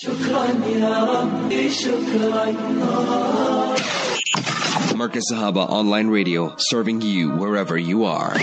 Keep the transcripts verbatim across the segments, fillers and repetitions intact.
شكرا يا ربي شكرا. Markaz Sahaba Online Radio, serving you wherever you are.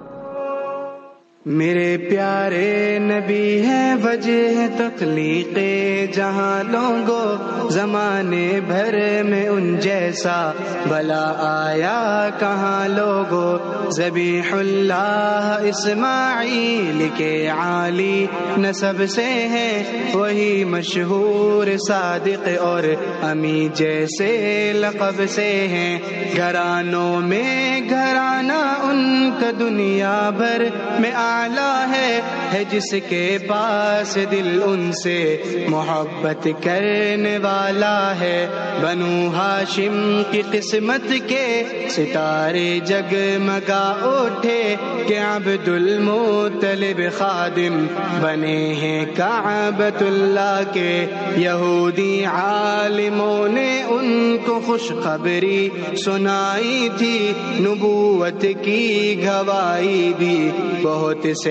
میرے پیارے نبی ہیں وجہ تخلیق جہاں لوگوں، زمانے بھر میں ان جیسا بھلا آیا کہاں لوگوں. ذبیح اللہ اسماعیل کے عالی نسب سے ہیں، وہی مشہور صادق اور امی جیسے لقب سے ہیں. گھرانوں میں گھرانہ ان کا دنیا بھر میں اعلیٰ ہے، ہے جس کے پاس دل ان سے محبت کرنے والا ہے. بنو ہاشم کی قسمت کے ستارے جگمگا اٹھے کہ عبد المطلب خادم بنے ہیں کعبۃ اللہ کے. یہودی عالموں نے ان کو خوشخبری سنائی تھی، نبوت کی گواہی بھی بہت سے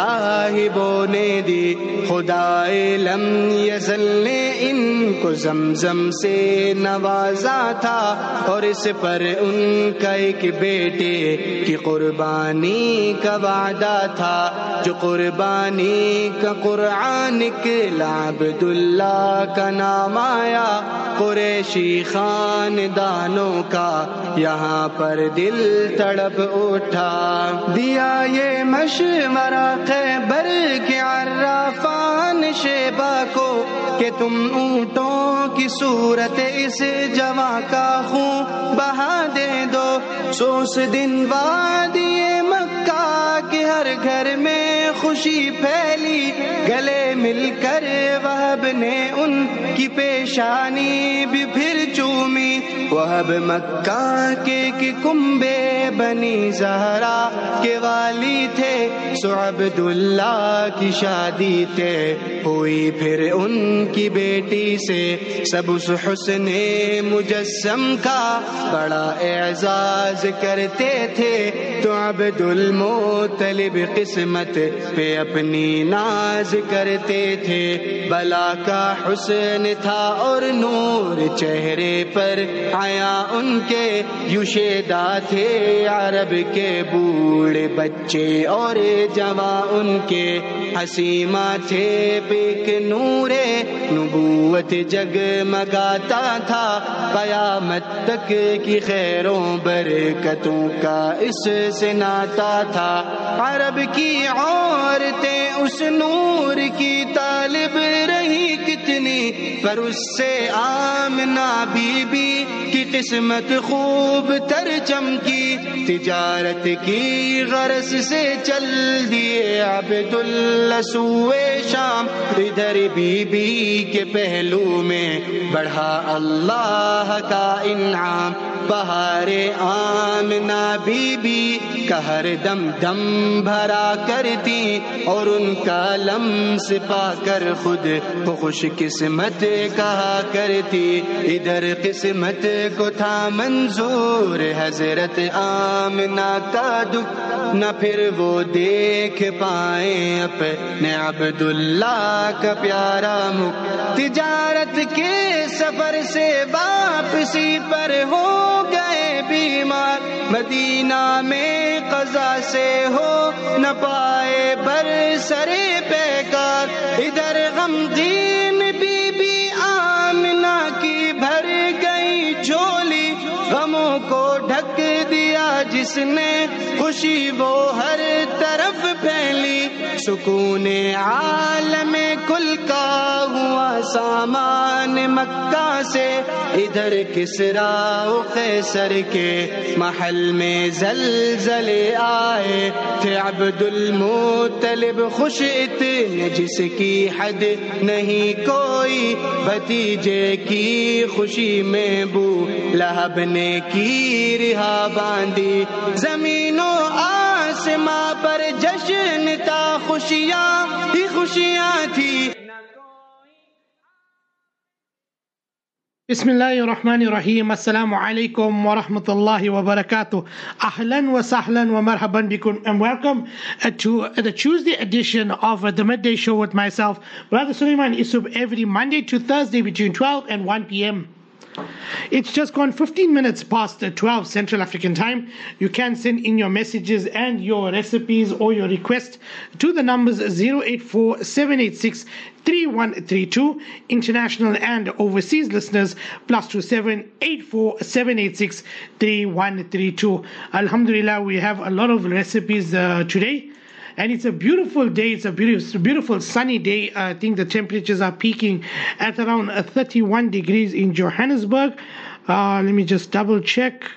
راہبوں نے دی. خدائے لم یزل نے ان کو زمزم سے نوازا تھا، اور اس پر ان کا ایک بیٹے کی قربانی کا وعدہ تھا. جو قربانی کا قرآن نکلا عبداللہ کا نام آیا. قریشی خاندانوں کا یہاں پر دل تڑپ اٹھا. دیا یہ مشورہ خیبر کے عرافان شیبہ کو کہ تم اونٹوں کی صورت اس جواں کا خون بہا دے دو. سو اس دن وادی مکہ کے ہر گھر میں خوشی پھیلی. گلے مل کر وہب نے ان کی پیشانی بھی پھر چومی. وہب مکہ کے کہ کنبے بنی زہرا کے والی تھے، سو عبداللہ کی شادی طے ہوئی پھر ان کی بیٹی سے. سب اس حسن مجسم کا بڑا اعزاز کرتے تھے، تو عبد المطلب قسمت پہ اپنی ناز کرتے تھے. بلا کا حسن تھا اور نور چہرے پر آیا ان کے. یوشیدہ تھے عرب کے بوڑھے بچے اور جوان ان کے. حسیمہ تھے پیک نور نبوت جگمگاتا تھا. قیامت تک کی خیروں برکتوں کا اس سے ناتا تھا. عرب کی عورتیں اس نور کی طالب رہی کتنی، پر اس سے آمنہ بی بی کی قسمت خوب تر چمکی. تجارت کی غرض سے چل دیے عبداللہ سوئے شام. ادھر بی بی کے پہلو میں بڑھا اللہ کا انعام. بہار آمنہ بی بی کا ہر دم دم بھرا کرتی، اور ان کا لمس پا کر خود کو خوش قسمت کہا کرتی. ادھر قسمت کو تھا منظور حضرت آمنہ کا دکھ، نہ پھر وہ دیکھ پائیں اپنے عبداللہ کا پیارا مکھ. تجارت کے سفر سے واپسی پر ہو گئے بیمار. مدینہ میں قضا سے ہو نہ پائے بر سرے پیکار. ادھر غمگین بی بی آمنہ کی بھر گئی جھولی. غموں کو ڈھک دیا جس نے خوشی وہ ہر طرف پھیلی. سکون عالم کل کا ہوا سامان مکہ سے. ادھر کسریٰ و قیصر کے محل میں زلزلے آئے تھے. عبد المطلب خوش اتنے جس کی حد نہیں کوئی. بھتیجے کی خوشی میں بو لہب نے کی رہا باندھی. زمین و آسماں پر جشن تھا، خوشیاں ہی خوشیاں تھی. Bismillahir Rahmanir Rahim. Assalamu alaikum wa rahmatullahi wa barakatuh. Ahlan wa sahlan wa marhaban bikum, and welcome uh, to uh, the Tuesday edition of uh, the Midday Show with myself, Brother Sulaiman Isub, every Monday to Thursday between twelve and one p.m. It's just gone fifteen minutes past twelve Central African time. You can send in your messages and your recipes or your request to the numbers zero eight four seven eight six three one three two. International and overseas listeners plus two seven eight four seven eight six three one three two. Alhamdulillah, we have a lot of recipes uh, today. And it's a beautiful day. It's a beautiful, beautiful sunny day. I think the temperatures are peaking at around thirty-one degrees in Johannesburg. Uh, let me just double check.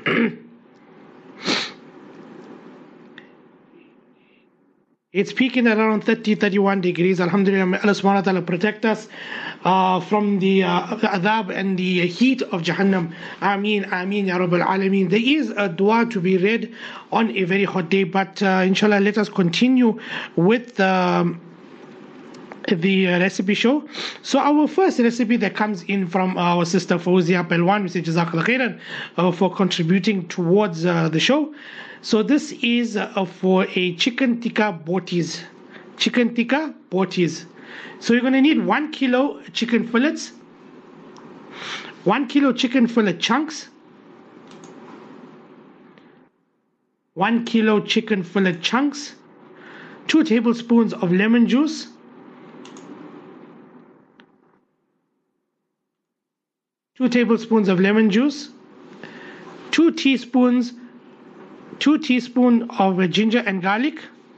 It's peaking at around thirty, thirty-one degrees. Alhamdulillah, may Allah subhanahu wa ta'ala protect us uh, from the uh, adhab and the heat of Jahannam. Ameen, Ameen, Ya Rabbal Alameen. There is a dua to be read on a very hot day, but uh, inshallah, let us continue with um, the uh, recipe show. So our first recipe that comes in from our sister Fawzia Pelwan, we say Jazakallah khairan uh, for contributing towards uh, the show. So this is uh, for a chicken tikka botis. Chicken tikka botis. So you're going to need one kilo chicken fillets, one kilo chicken fillet chunks, one kilo chicken fillet chunks, two tablespoons of lemon juice, two tablespoons of lemon juice, two teaspoons two teaspoons of ginger and garlic,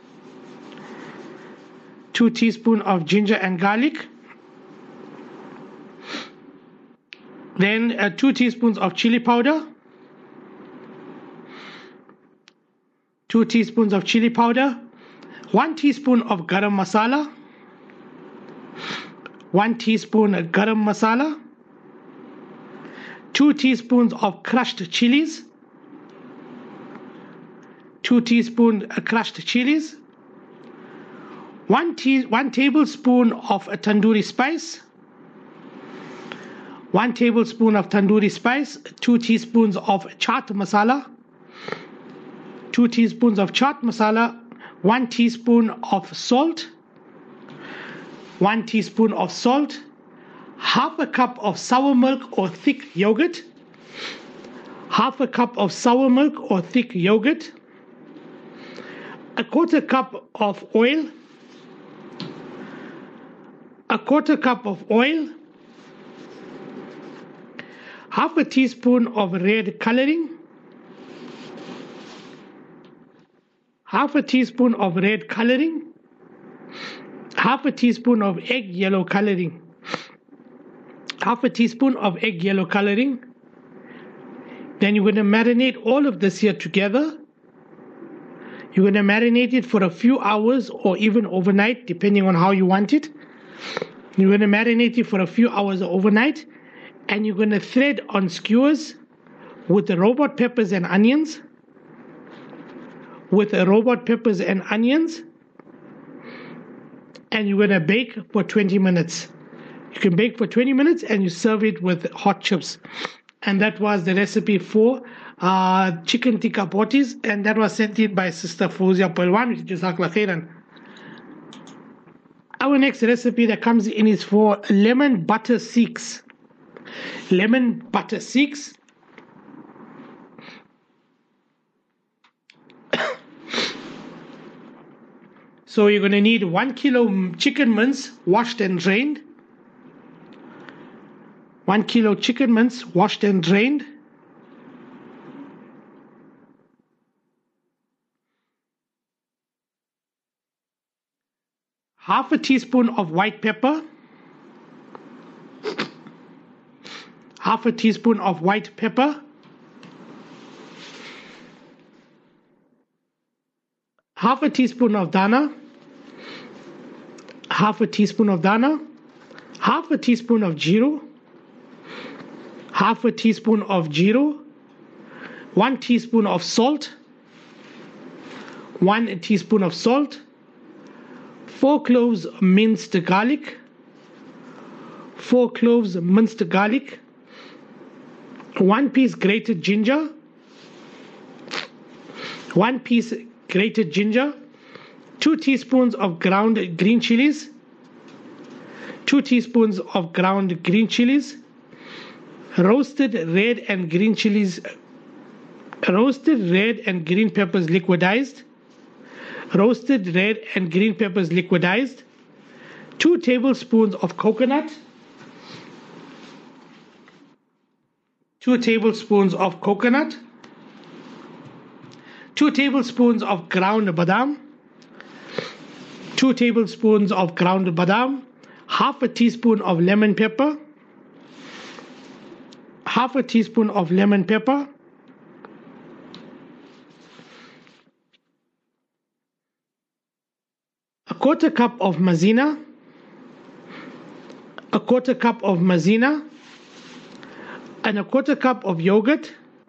two teaspoons of ginger and garlic, then uh, two teaspoons of chili powder, two teaspoons of chili powder, one teaspoon of garam masala, one teaspoon of garam masala, two teaspoons of crushed chilies, two teaspoons crushed chilies, one, tea, one tablespoon of tandoori spice, one tablespoon of tandoori spice, two teaspoons of chaat masala, two teaspoons of chaat masala, one teaspoon of salt, one teaspoon of salt, half a cup of sour milk or thick yogurt, half a cup of sour milk or thick yogurt, a quarter cup of oil, a quarter cup of oil, half a teaspoon of red coloring, half a teaspoon of red coloring, half a teaspoon of egg yellow coloring, half a teaspoon of egg yellow coloring. Then you're going to marinate all of this here together. You're going to marinate it for a few hours or even overnight, depending on how you want it. You're going to marinate it for a few hours or overnight, and you're going to thread on skewers with the robot peppers and onions, with the robot peppers and onions, and you're going to bake for twenty minutes. You can bake for twenty minutes and you serve it with hot chips. And that was the recipe for uh, chicken tikka botis, and that was sent in by Sister Fawzia Pelwan, Jazakallah khairan. Our next recipe that comes in is for lemon butter seeks. Lemon butter seeks. So you're going to need one kilo chicken mince washed and drained. One kilo chicken mince washed and drained. Half a teaspoon of white pepper. Half a teaspoon of white pepper. Half a teaspoon of dana. Half a teaspoon of dana. Half a teaspoon of jeero. Half a teaspoon of jeero. One teaspoon of salt. One teaspoon of salt. Four cloves minced garlic. Four cloves minced garlic. one piece grated ginger, one piece grated ginger, two teaspoons of ground green chilies, two teaspoons of ground green chilies, roasted red and green chilies, roasted red and green peppers liquidized, roasted red and green peppers liquidized, two tablespoons of coconut, two tablespoons of coconut, two tablespoons of ground badam, two tablespoons of ground badam, half a teaspoon of lemon pepper, half a teaspoon of lemon pepper, a quarter cup of maizena, a quarter cup of maizena, and a quarter cup of yogurt,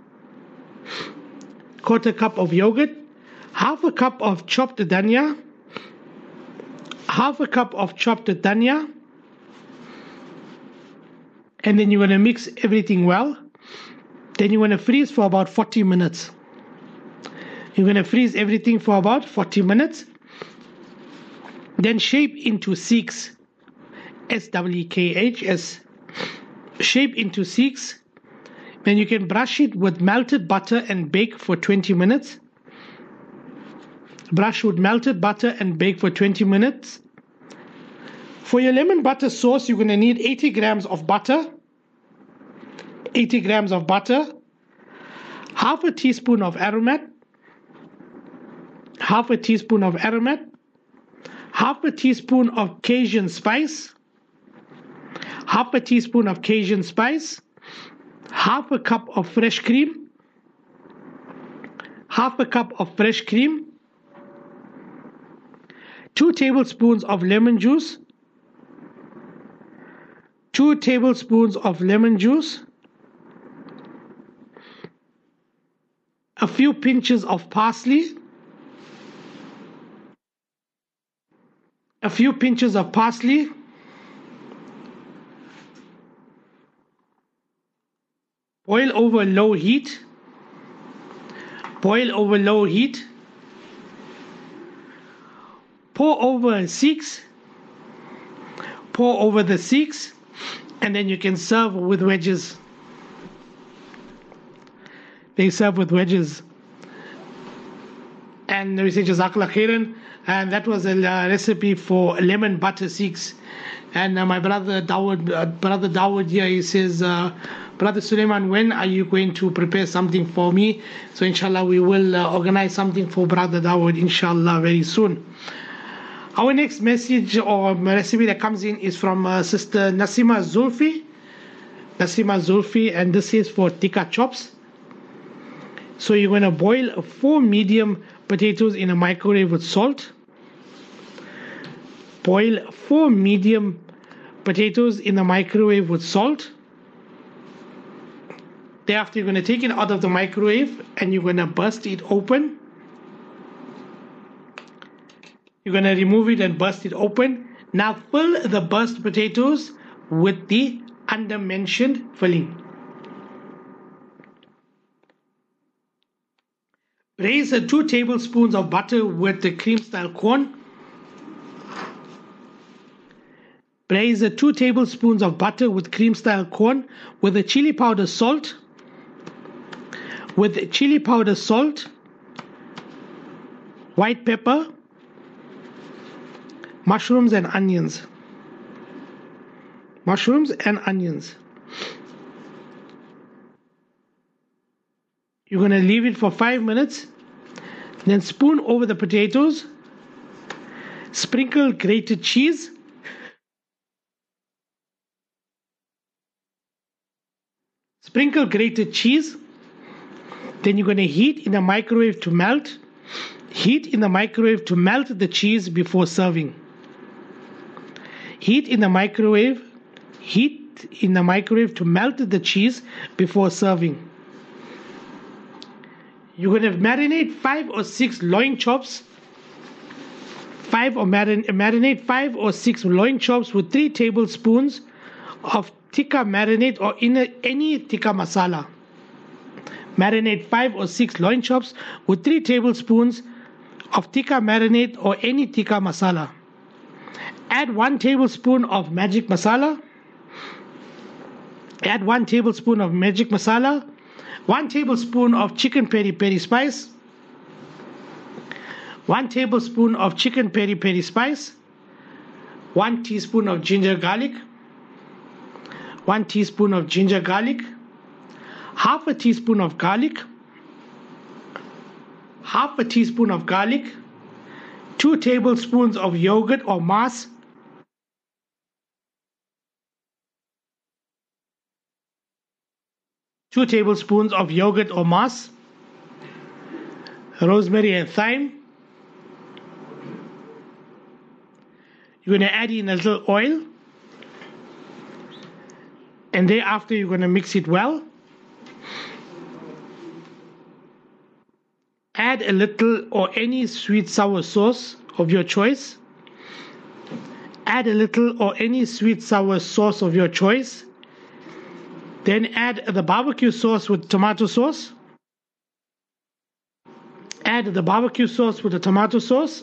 quarter cup of yogurt, half a cup of chopped dhania, half a cup of chopped dhania, and then you're going to mix everything well. Then you're going to freeze for about forty minutes. You're going to freeze everything for about forty minutes. Then shape into seeks, S W E K H S, shape into seeks. Then you can brush it with melted butter and bake for twenty minutes. Brush with melted butter and bake for twenty minutes. For your lemon butter sauce, you're going to need eighty grams of butter, eighty grams of butter, half a teaspoon of aromat, half a teaspoon of aromat, half a teaspoon of Cajun spice, half a teaspoon of Cajun spice, half a cup of fresh cream, half a cup of fresh cream, two tablespoons of lemon juice, two tablespoons of lemon juice, a few pinches of parsley, a few pinches of parsley, boil over low heat, boil over low heat, pour over seeks, pour over the seeks, and then you can serve with wedges. They serve with wedges. And we say Jazakallah khairan. And that was a uh, recipe for lemon butter seeks. And uh, my brother Dawood, uh, brother Dawood here, he says, uh, Brother Suleiman, when are you going to prepare something for me? So inshallah, we will uh, organize something for Brother Dawood, inshallah, very soon. Our next message or recipe that comes in is from uh, Sister Nasima Zulfi. Nasima Zulfi, and this is for tikka chops. So you're going to boil four medium potatoes in a microwave with salt. Boil four medium potatoes in the microwave with salt. Thereafter, you're going to take it out of the microwave and you're going to burst it open. You're going to remove it and burst it open. Now fill the burst potatoes with the under-mentioned filling. Braise two tablespoons of butter with the cream-style corn. Braise two tablespoons of butter with cream-style corn with the chili powder salt. With chili powder salt, white pepper, mushrooms and onions. Mushrooms and onions. You're going to leave it for five minutes. Then spoon over the potatoes. Sprinkle grated cheese. Sprinkle grated cheese. Then you're going to heat in the microwave to melt. Heat in the microwave to melt the cheese before serving. Heat in the microwave. Heat in the microwave to melt the cheese before serving. You're going to marinate five or six loin chops. Five or marin marinate five or six loin chops with three tablespoons of tikka marinade or in a, any tikka masala. Marinate five or six loin chops with three tablespoons of tikka marinade or any tikka masala. Add one tablespoon of magic masala. Add one tablespoon of magic masala, one tablespoon of chicken peri peri spice, one tablespoon of chicken peri peri spice, one teaspoon of ginger garlic, one teaspoon of ginger garlic, half a teaspoon of garlic, half a teaspoon of garlic, two tablespoons of yogurt or mas, two tablespoons of yogurt or mas, rosemary and thyme. You're going to add in a little oil, and thereafter you're going to mix it well. Add a little or any sweet sour sauce of your choice. Add a little or any sweet sour sauce of your choice. Then add the barbecue sauce with tomato sauce. Add the barbecue sauce with the tomato sauce.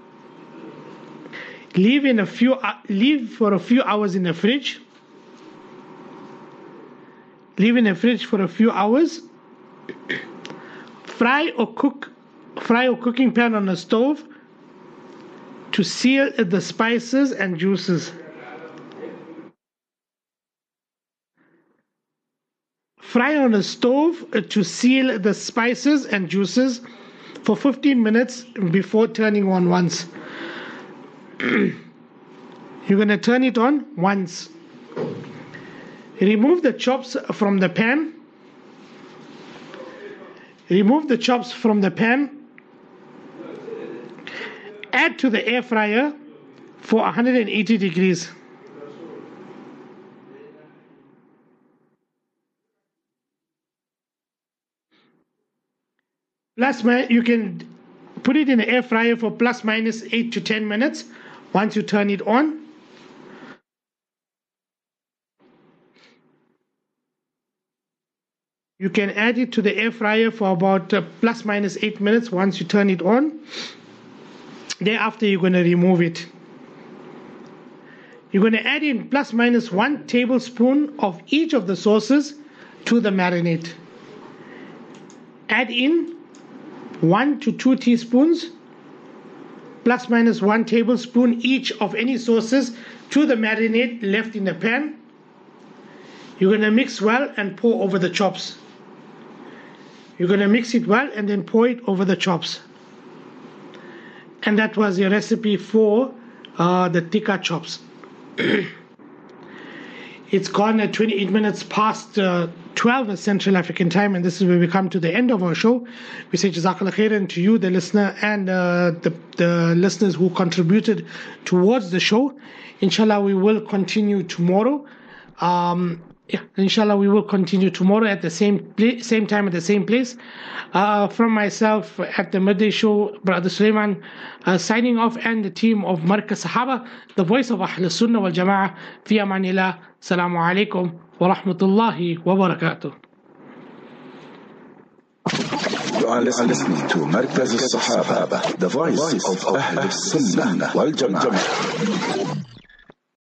Leave in a few uh, leave for a few hours in the fridge. Leave in the fridge for a few hours. Fry or cook fry or cooking pan on a stove to seal the spices and juices. Fry on a stove to seal the spices and juices for fifteen minutes before turning on once. You're going to turn it on once. Remove the chops from the pan. Remove the chops from the pan. Add to the air fryer for one hundred eighty degrees. Plus, you can put it in the air fryer for plus minus eight to ten minutes once you turn it on. You can add it to the air fryer for about uh, plus minus eight minutes once you turn it on. Thereafter, you're going to remove it. You're going to add in plus minus one tablespoon of each of the sauces to the marinade. Add in one to two teaspoons, plus minus one tablespoon each of any sauces to the marinade left in the pan. You're going to mix well and pour over the chops. You're going to mix it well and then pour it over the chops. And that was your recipe for uh, the tikka chops. It's gone at twenty-eight minutes past uh, twelve Central African time, and this is where we come to the end of our show. We say Jazakallah khairan to you, the listener, and uh, the, the listeners who contributed towards the show. Inshallah, we will continue tomorrow. Um, yeah, inshallah, we will continue tomorrow at the same place, same time at the same place. Uh, from myself at the Midday Show, Brother Sulaiman, uh, signing off, and the team of Markaz Sahaba, the voice of Ahl Sunnah wal Jama'ah. Fi amanillah. Assalamu alaikum wa rahmatullahi wa barakatuh. You are listening to Markaz Sahaba, the voice of Ahl Sunnah wal Jama'ah.